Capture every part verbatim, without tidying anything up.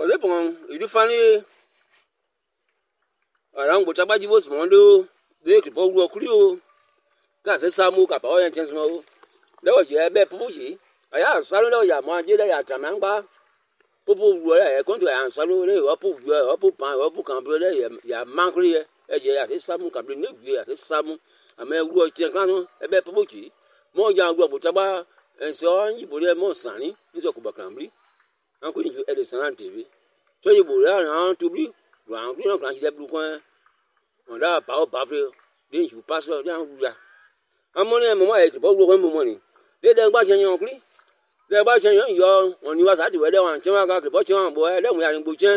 Kwa the pong, you funny around what about you was Mondo, they could both work you. Cause some mook up all and just know. There was your bed pushy. I have Salon ya Majida ya Tamanga. Popo were going to answer up your up pan up computer ya Mancri, as you at some company new year at some. A man who was Chiacano, a bed pushy. More young Butaba, and so on, you put more sunny, is a Kubacambri. I'm going to Edison on T V. So you put around to be round, you know, like that blue coin. On that power buffalo, then you pass down. I'm only a moment to borrow money. They don't buy any ugly. They're buying young when you was at the weather on Chamaga, the bottom boy, then we are in Butcher.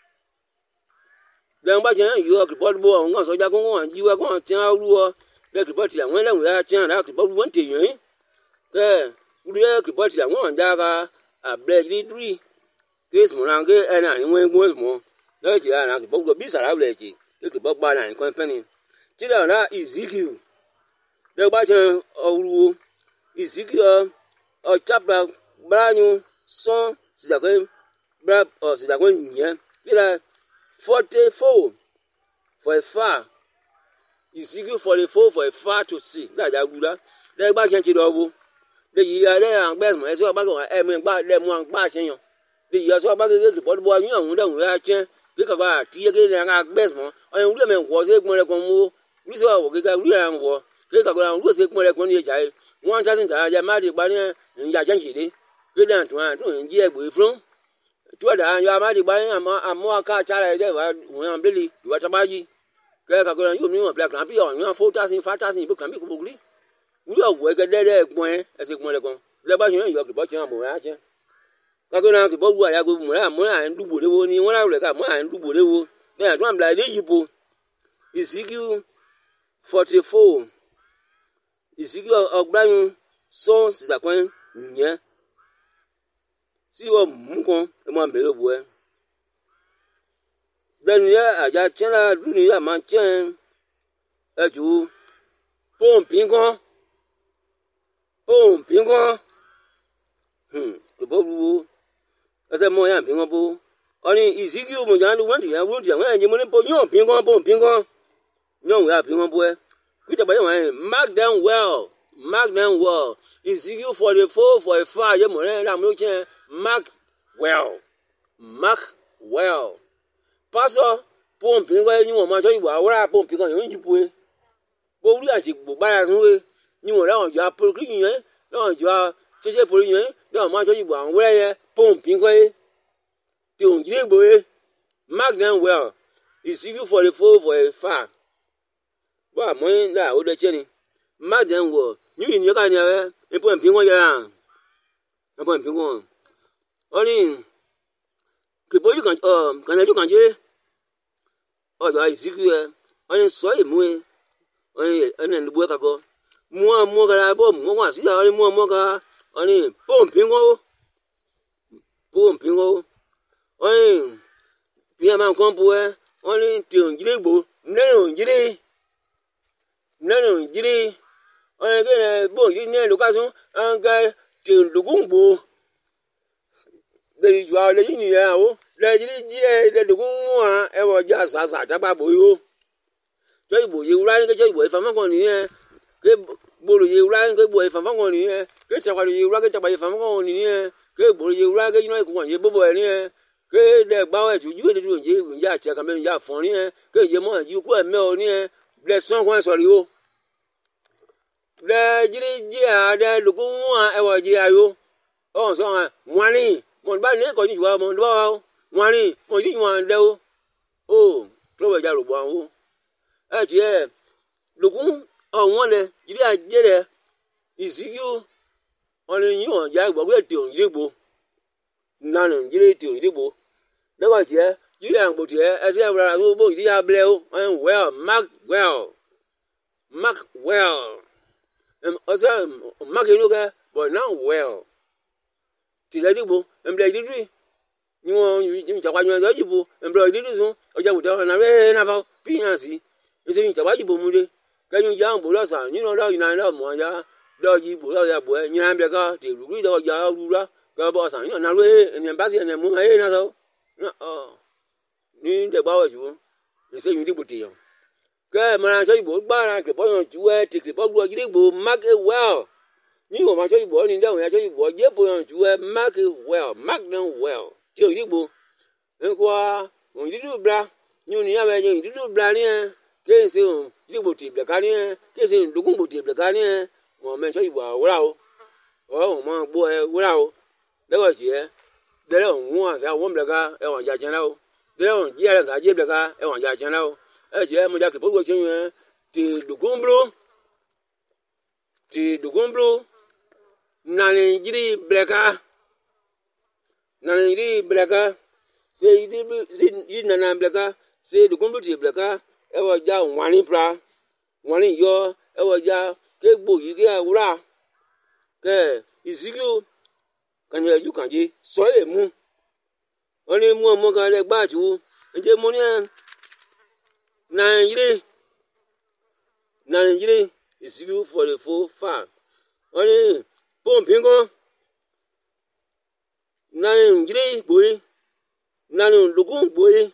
Then buying you are the bottle on one, so you're going on, you are going to tell you. Let the bottle and when we are trying out about one thing, eh? There, we are the bottle and one dagger, a blade tree. Case Morange and I went once more. Let you are the book of Bisa Lavleki, take the Bob Banner and Company. Children Ezekiel. The bottom of Ezekiel or chapter brand new son, Sidagon, Brab or Sidagon, yeah, there are forty-four for a far. Ezekiel forty-four for a far to see. That's a good. They're back in Chidobu. The year there and best, I saw back on I mean, back them one back in you. The year saw back against the bottle boy, young, don't react. Pick about tea again and act best more. I am women was a more combo. We saw we got real war. Take a ground, was a more one year. One thousand times, I married Barrier in Yajanki. Go down to one, two, and year we from. Two other, you are married by a more car child when I'm Billy, what about you? Kaka, you knew a black lamp on your four thousand, five thousand, you can be ugly. We are working there, as a molecule. The Bajan, you have the bottom of Moraja. Kakuna, the boat, I go more and do whatever you want to look at and do whatever. There's one like you. Ezekiel forty-four. Ezekiel of Brian sons the coin, yeah. See what Munko and one below boy. Then, yeah, I got China, Dunia, Manchan, a Jew, Pom Pingo, Pom Pingo, hm, the boat. As a more young Pingo, only Ezekiel Mojan went to your wound, and you want to put your Pingo, Pom Pingo. No, we are Pingo boy. Mark them well, mark them well. Ezekiel forty-four for a fire, I'm looking mark well, mark well. Pastor, pumping where you want my joy, where I pump you on you put. But we are to buy us away. You know, you are putting you, no, you are Chase putting you, no, my joy, where pumping way. Don't you boy? Mark them well. Ezekiel forty-four for a fire. Well, mine that old Jenny. Madam, well, you in your kind of a point pingo ya. A point pingo. Only, people you can, um, can I look at you? Oh, you are Ezekiel. Only saw him, only, and then the work ago. More, more, more, more, see, only more, more, only, boom, pingo. Boom, pingo. Only, Piaman compo, only, till Jibbo, no, Jibby. No, no, Jiri. I get a boy in there, Lucaso, and got to Lugumbo. They are the India, the Lugumwa, ever just as a tababu. Jabo, you ran a jabo if I'm not on here. Get Bulu, you ran a boy if I'm not on here. Get what you racket by if I'm on here. Get Bulu, you racket, you know, one, you bubble here. Get the bower to you to do, you, Yacha, come in, Yap for here. Get your mother, you quite mail near. Bless someone, sorry, you. The Jiri, the Lukumwa, ever Jio. Oh, so money. One by Nico, you are Mondo. Money, what do you want to do? Oh, probably Jarubo. As yeah, Lukum, oh, wonder, you are Jere. Is you only you on Jack, but we're doing Jibo. None of Jiri to Jibo. No one here. You are but here, as ever, I will both the Ableo, and well, Mark well. Mark well. And also, Mark Yoga, but now well. Tiladibo, and Blade Tree. You want you to watch your Jibo, and Blade Lizu, or Jabuta, and I ran about Pinasi. You see, Tabajibo Mude. Can you young Bulasa? You know, you know, Moya, Doggy Bulaya boy, Yambega, the Ruda, Yarura, Gabosa, you know, and the embassy and the Muna. na ọ ni de ba wa ju ni se yin di bote yo ke ma na so ibo gba na kripo yan ju e ti kripo gbo ji igbo mark it well ni o ma so ibo ni de o ya so ibo je bo yan ju e mark it well mark them well ti o igbo en ko o di du bra ni o ni ya be je di du bra ni e ke se o igbo ti ble ka ni e ke se ndugun bo ti ble ka ni e mo me so ibo awura o o mo gbo e wura o de wa ji e de le won sa won ble ka e won ja jan la o de won ji ara sa je ble ka e won ja jan la o e je mo ja ke bo chen yẹn ti dugumbro ti dugumbro na ni jiri breka na ni jiri breka se jiri jiri na na breka se dugumbro ti breka e wo ja wani pra wani yo e wo ja ke gbo yi ke awura ke isigu kan ye ju kan ji so e mu oni mu mo kan le gba ju nje mo ni Nigeria, Nigeria is you for the full farm. Only pumping Nigeria boy, none looking boy.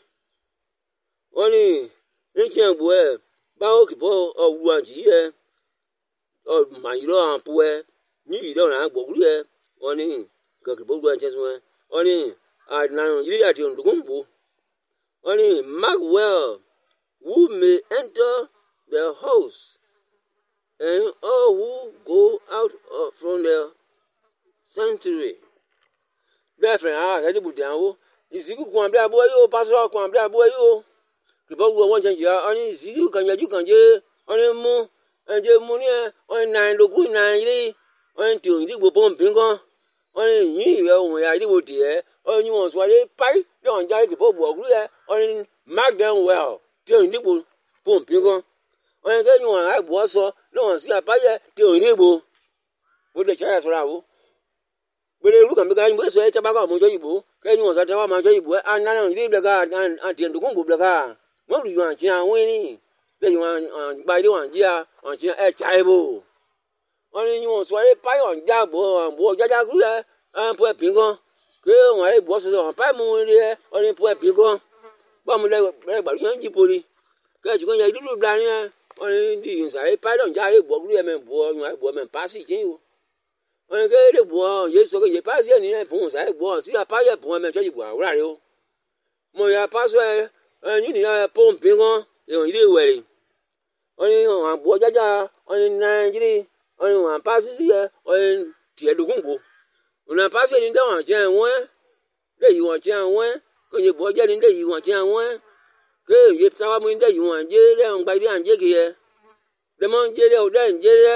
Only ancient boy, Bao Kipo of one year or my law and poor. You don't have Bogulia, only Kakibo branches one. Only I Nigeria at your Lugumbo. Only mark well. Who may enter the house, and all who go out of, from the sanctuary. Therefore, I had to put down. Is you can be a boy, you pass out, can be a boy, you. The boy will want you, only is you can you can get only more, and the money on nine to good nine, until you will bomb finger. Only you, when I did here, only you want to pay, don't judge the boy, only mark them well. Tí o ní bo pompi gan on ke yun ai bo so lo si apaye tí o ní bo bo de cha so ra wo gbere ru kan bi kan bo so e cha ba ka mo jo ibo ke yun so te wa ma jo ibo an na ni ble ga an ti ndu kun bo ble ga mo ru yun chi an win ni le yun an gba ile wan ji a an chi e cha ibo on ni yun so e pa yon ja bo an bo ja ja gru e an po e pin gan ke won ai bo so an pa mu ri e on ni po e pin gan ba mo le gba yan ji pori ke ju kan ya dulu bla ni on di yin sare pa don ja re bo gru e men bo yan bo men pa si kin o on ke re bo ye so ke ye pa si ni e bo sare bo si pa ye bo men jo ji bo awura re o mo ya pa so e yin ni ya pompi gan e on ile were on ni on bo jaja on ni Nigeria on wan pa si e on ti e dogun bo on pa si ni da wan je won le yi won je won ko ye bo je ni de yi won je won ke ye tawa mu de yi won je le on gba ide anje ke ye le mo je le o de nje le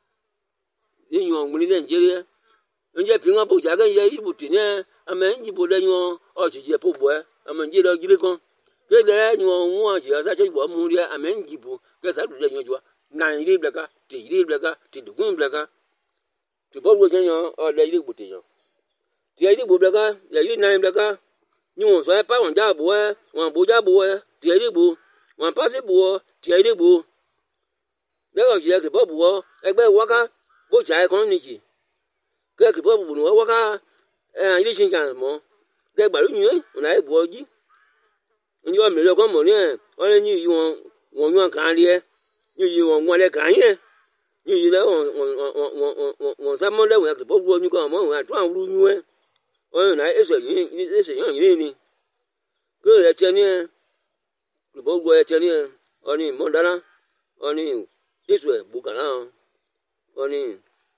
yi yon mu ni de nje le nje pi won bo ja gan ye ibu ti ni amen ji bo de yon o ji je po bo e amen je lo jire kan ke de yon won ji asa je bo mu ri amen ji bo ke sa du de yon jo na ire blaka ti ire blaka ti dugun blaka ti bo wo je yon o le ire bo ti yon ti ire bo blaka ya ire na blaka ni won so e pa won ja bo e won bo ja bo e ti ire bo won pa se bo ti ire bo le o je ke bo bo egbe waka bo ja e kan ni ji ke ke bo bo no waka e ire chin kan mo de gba lu yin na e bo ji ni o mi le kan mo ni e o le ni yi won won yan kan ri e ni yi won won le kan yin ni yi le won won won sa mo le won ke bo bo ni kan mo won atu an ru yin e o na e so yin e se yan yin ni ke e che ni e bo bo e che ni e oni mo dara oni isu e bu kan oni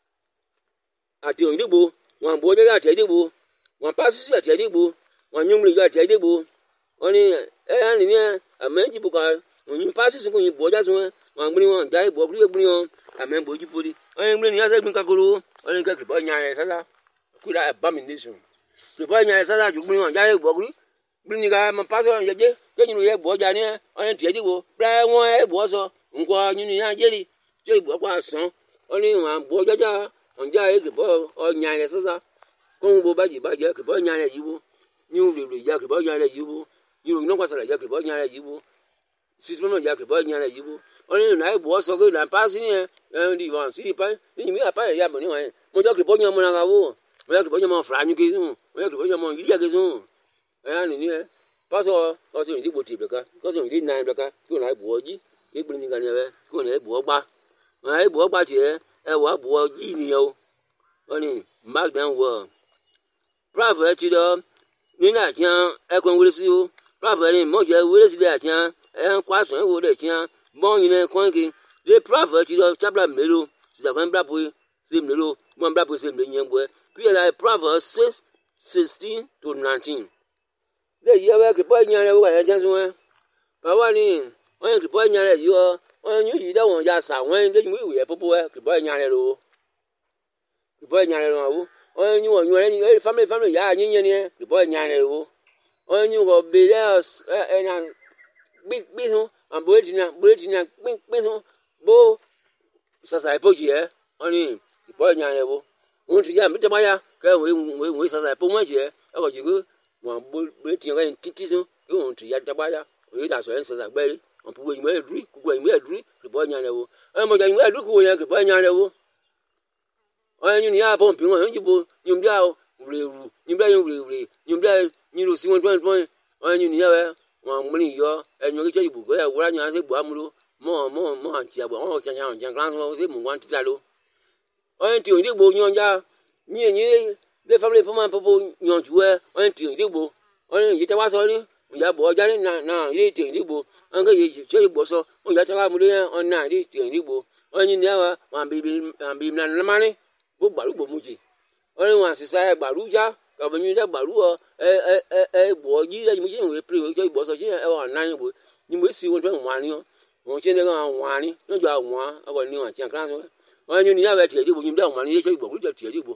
ati o digbo won bo je ati digbo won pa sisi ati digbo won nyum ri ati digbo oni e an ni e amen ji bu ka won pa sisi ko yin bo ja so won gbin won ja igbo gru gbin won amen bo ji pori oni gbin ni ase gbin kakoro oni ke bo nya e sasa ku da abomination ke bo nya e sasa ju gbin won ja igbo gru gbin ni ga ma pa so je je ke yin ye bo ja ni oni ti digbo bra won e bo so nko yin ni ya je ri je igbo pa san oni won bo ja ja onja e ke bo o nya le sasa kon bo ba ji ba je ke bo nya le yiwo ni o le le ja ke bo nya le yiwo ni o no kwa sala ja ke bo nya le yiwo si mo ja ke bo nya le yiwo oni na e bo so ke na pa si ni e ndi wan si pa ni mi pa ya mo ni wan mo jo ke bo nya mo na ga wo mo ja ke bo nya mo fra nyu ke mo ja ke bo nya mo yi ya ke so aya ni ni paso paso ni bo ti beka paso ni nine beka ko na bo ji e gbin ni ga ni be ko na bo gba ai bo gba ti e wa bo ji ni o oni mark them well prophet ti do ni na tian e kon wure si o prophet ni mo je wure si de tian e kwa so e wo de tian bon yin kon ki le prophet ti do chapter melo si da kon bra bo si melo mo bra bo si melo yen bo ki la prophet six sixteen to nineteen le ye we ki po yan le wo yan jan so e ba wa ni won ki po yan le yo won yu yi da won ya sa won le mu ye popo e ki po yan le lo ki po yan le lo wo won yu won yu le family family ya yin yin ni ki po yan le lo won yu go be le e na big big so an bo ti na bo ti na pin pin so bo sa sa po ji e won ni ki po yan le wo won ti ya mi ta ma ya ka we we we sa sa po mo ji e e ko ji go won bo bo ti ga titi so ki won ti ya ta ba ya o da so en sa sa gbe ri on pu we mi e dri ku we mi e dri ki bo yan le wo e mo ja mi e dri ku yan ki bo yan le wo o yin ni ya bo pin won ji bo ni mi a ure ru ni bla yin ure ure ni bla ni ro si won twenty point o yin ni ya we won mri yo e nyo ke ibu go e wura nyan se bo amulo mo mo mo an ti agbo won chan chan chan kan so se mu wan ti ta lo o yin ti o ni gbo yan ja ni ni le family for man popo yan ju e o yin ti o ni gbo o yin yi ta wa so ni ya bo ja ni na na ile ti ni gbo an ga ye se gbo so o ya ta wa mu le on na ile ti ni gbo o yin ni ya wa bi bi an bi na na mani bo gbaru gbo mu ji o yin wa sisa e gbaru ja ka bo mi da gbaru o e e e bo ji le mu ji we pre we se gbo so ji e wa na ni bo ni mo si won twen wa ni o won che ne ga wa ni no jo wa abo ni wa chan kan so o yin ni ya we ti di bo ni da wa ni se gbo ku ti di bo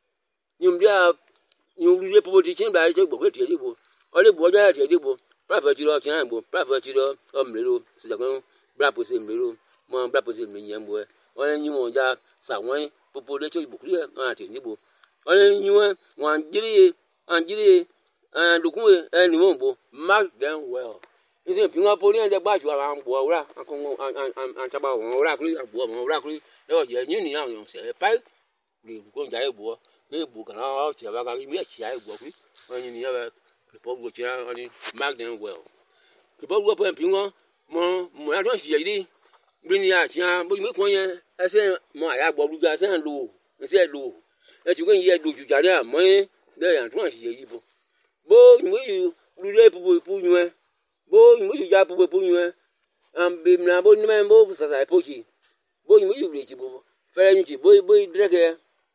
ni mi da ni ru le popo ti chen ba se gbo ku ti di bo o le bo ja ti di bo prophet ti ro chan bo prophet ti ro o mi ro si ja kan bra po se mi ro mo bra po se mi yen bo e o yin mo ja sa won popo le se gbo ku e an ti ni bo o yin won wan jiri an jiri an dukun e ni mo bo mark them well ise pin wa po ni de gba ju an bo ora an kon an an taba won ora kuri an bo won ora kuri le o je yin ni an yon se pa le ko ja e bo le bo kan o ti ba ka mi e ti ai bo kuri o yin ni ya ba po go ti ran ni mark them well ke bo go po pin won mo mo ya don si yi bi ni a ti an bo mi ko yen e se mo aya gbo ruga se an lo e se lo e ti ko yin ye do ju jare a mo le yan tun si yi bo bo mi yu ru le popo pu yu e bo mi yu ja popo pu yu e am bi na bo ni me bo sa sa po ji bo mi yu re ji bo fe ni ji bo bo dreke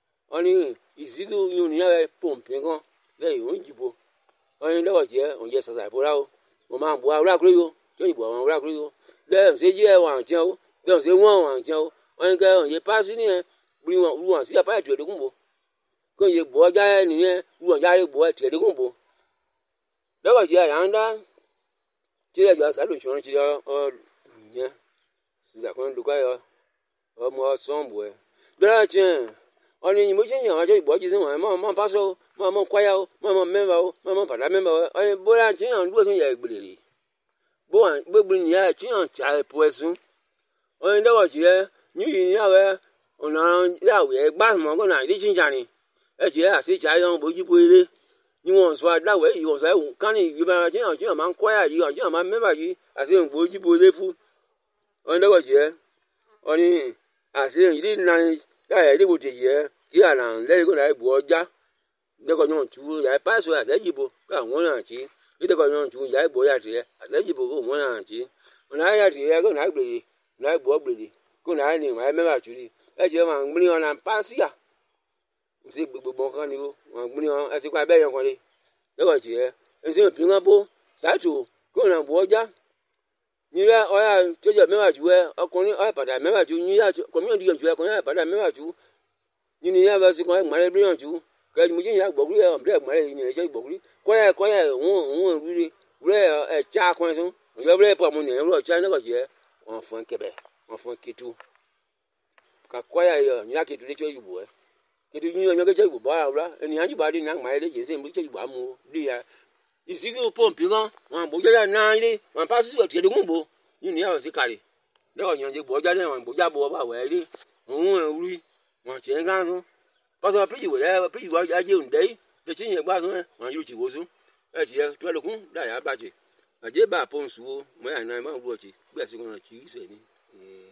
oni isigu yu ni ya pompe gan le yu ji bo oni lo je on je sa sa po ra o mo ma bo ara kuro yo jo ibo àwọn ara kuro yo le se je wa jan o le se won wa jan o oni ga on ye pass ni e bi won ru won si apa ti odogun bo ko ye bo ja ni e ru won ja re bo ti odogun bo lo je anda ti le jo sa lo chon ti o yen si da kon lu ka yo o mo son bo e da chen oni mo je yan ajo ibo ji sin won mo mo pass o mo mo kwaya o mo mo member o mo mo pada member o oni bo la chen an duo sun ye gbere bo an gbegbe ni ya chen an cha po esun oni do je ni yi ni awe ona ya we gba mo ko na ri chin chan ni e je asi cha yon bo ji bo ile ni won so ada we yi won so e kan ni yi ba chen an chen ma kwaya yi an chen ma member yi asi bo ji bo ile fu oni do je oni asi yi na ya ya ri bo te ye ki ala le ko na bo ja de ko yon tu ya pa so ya se ji bo ka won na chi de ko yon tu ya bo ya ti se ji bo ko won na chi ona ya ti ya ko na gbe na bo gbe ko na ni ma member tu ri e je ma gbin on na pass ya si gbogbo kan ni o won gbin on e si kwa be yan kan le de ko ti e e si pin won bo sa tu ko na bo ja ni ya o ya to je member tu e ọkùnrin o pada member tu ni ya community yan tu e ko ya pada member tu ni ni ya ba si kan ma le bi yan tu ke mo je ya gbogbo e bre ma le ni e je gbogbo ko ya ko ya won won ri bre e cha kan sun yo bre po mo ni ro cha ne ko je won fun kebe won fun kitu ka ko ya yo ni la kitu le cho yubo e kitu ni yo ke je yubo ba ra eni anju ba di na ma le je se mo che yubo mu di ya isigu pompi gan won bo ja na ile won pass yo ti edogun bo ni ni ya si kare le o yan je bo ja le won bo ja bo ba we ri won ri won che gan sun paso pe ji we pe ji wa je unde le chi yen gba sun won yu chi wo sun e ji to le kun da ya ba ji a je ba pon su mo ya na ma wo ji gbe si ko na chi se ni